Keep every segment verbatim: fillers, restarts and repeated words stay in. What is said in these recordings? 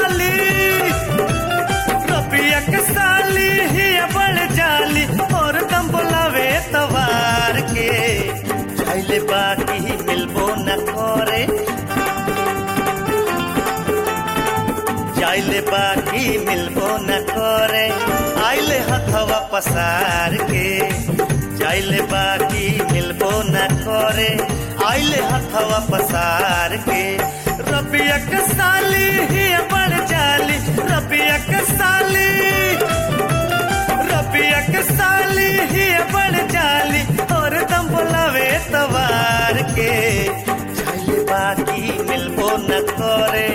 साली रबिया के साली ही बड़ जाली और दम बोलावे तवार के जाइले बाकी मिलबो न करे जाइले बाकी मिलबो न करे आइले हथवा पसार के जाइले बाकी मिलबो न करे आइले हथवा पसार के रबिया के साली ही बड़ जाली रबिया के साली रबिया के साली ही बड़ जाली और दम बोलावे तवार के जाइले बाकी मिलबो न करे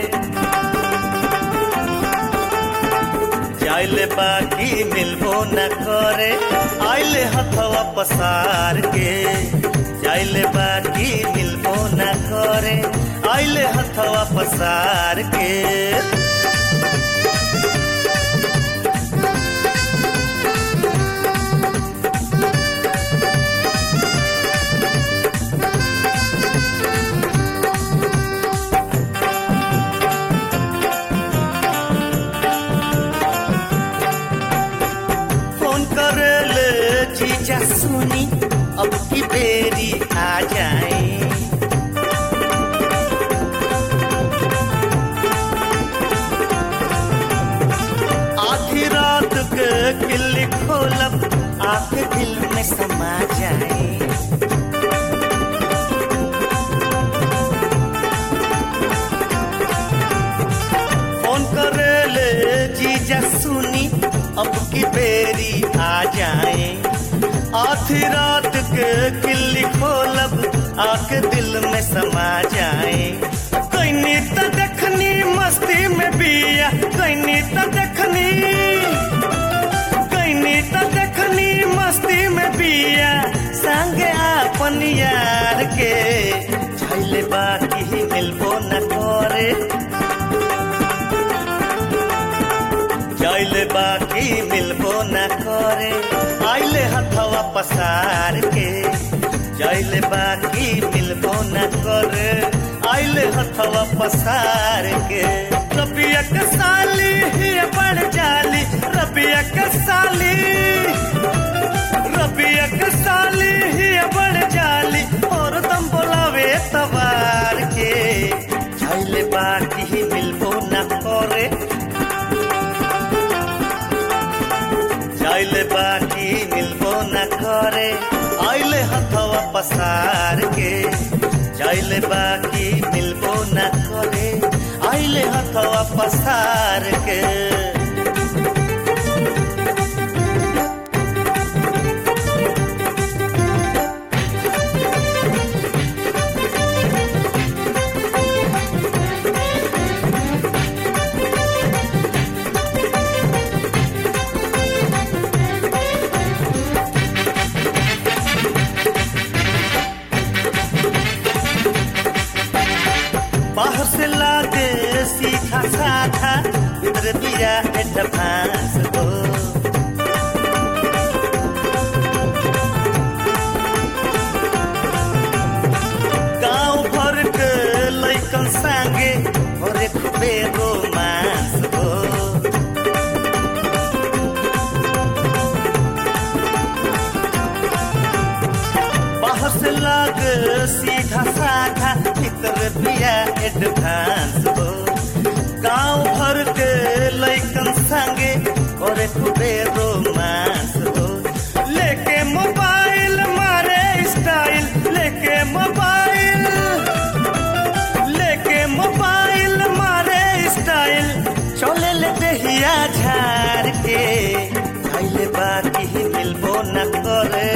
जाइले बाकी मिलबो न करे आइले हथवा पसार के जाइले बाकी मिलबो न करे आइले हथवा पसार के जीजा सुनी अब की बेरी आ जाए आधी रात के किल्ली खोलब आपके दिल में समा जाए फोन करे ले जीजा सुनी अब की बेरी आ जाए आधी रात के किल्ली खोलब आके दिल में समा जाए कैनी त देखनी मस्ती में बिया कैनी त देखनी कैनी त देखनी मस्ती में बिया संगे अपन यार के जाइले बाकी मिलबो न करे जाइले बाकी मिलबो न करे आइले हथवा पसार के जाइले बाकी मिलबो न करे आइले हथवा पसार के रबिया के साली ही बड़ जाली रबिया के साली रबिया के साली ही बड़ जाली और दम बोलावे तवार के जाइले बाकी मिलबो न करे जाइले बाकी मिलबो न करे आइले हथवा पसार के जाइले बाकी मिलबो न करे आइले हथवा पसार के बाहर से लागे सीधा साधा इधर दिया एडवांस हो गांव भर के लइकन संगे और एक बे रोमांस हो बाहर से लागे सीधा साधा इधर दिया एडवांस हो गांव भर के लइकन संगे और खूबे रोमांस हो लेके मोबाइल मारे स्टाइल लेके मोबाइल लेके मोबाइल मारे स्टाइल चले ले दहिया झाड़ के आइले बाकी मिलबो न करे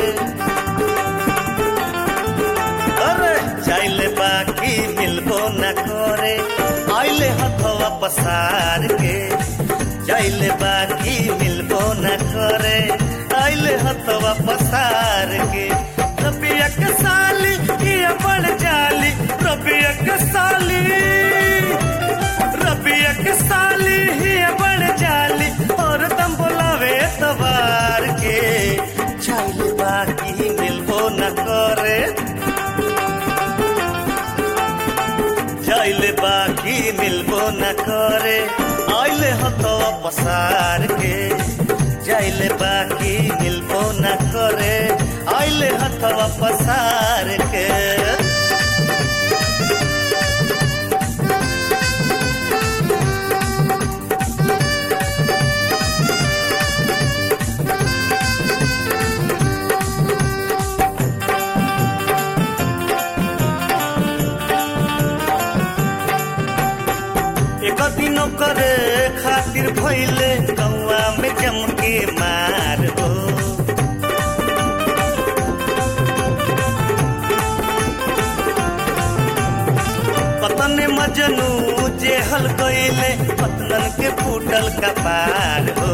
अरे जाइले बाकी मिलबो न करे आइले हथवा पसार के जाइले बाकी मिलबो न करे आइले हथवा पसार के रबिया के साली ये बड़ जाली रबिया के साली रबिया के साली ये बड़ जाली और दम बोलावे तवार के जाइले बाकी मिलबो न करे जाइले बाकी मिलबो न करे पसार के जाइले बाकी मिलबो न करे आइले हथवा पसार के एक दिनों करे खातिर भइले कौआ में जम के मार हो पतन मजनू जेहल गइले पतनन के फूटल कपार हो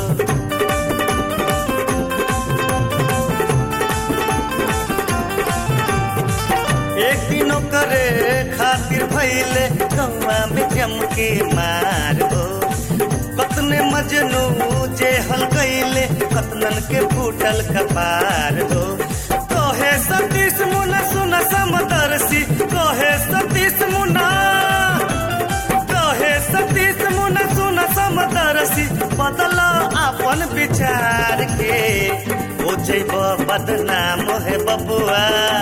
एक दिनों करे खातिर भइले कौआ में जम के मार हो कतने मजनू जेहल गइले कतनन के फूटल कपार हो कहे सतीश मुना सुना समदर्शी कहे सतीश मुना कहे सतीश मुना सुना समदर्शी बदला अपन विचार के हो जइब बदनाम है बबुआ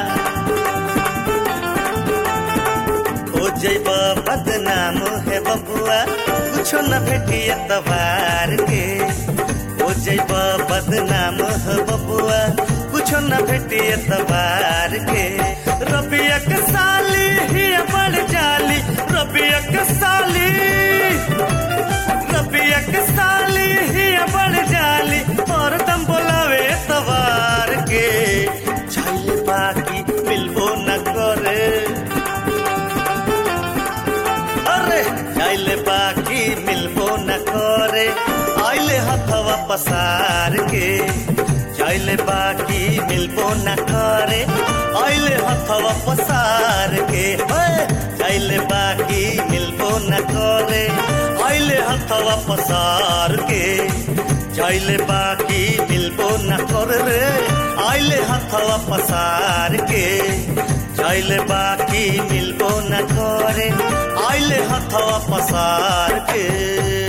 हो जइब बदनाम है बबुआ कुछो न भेटी एतबार के हो जइब बदनाम है बबुआ कुछो न भेटी एतबार के रबिया के साली ही बड़ जाली रबिया के साली रबिया के साली ही बड़ जाली और दम बोलावे एतबार के चाहिए बाकी मिलबो न करे आइले बाकी मिलबो न करे आइले हथवा पसार के आइले बाकी मिलबो न करे आइले हथवा पसार के आइले बाकी मिलबो न करे आइले हथवा पसार के आइले बाकी मिलबो न करे रे आइले हथवा पसार के आइले बाकी मिलबो न करे आइले हथवा पसार के।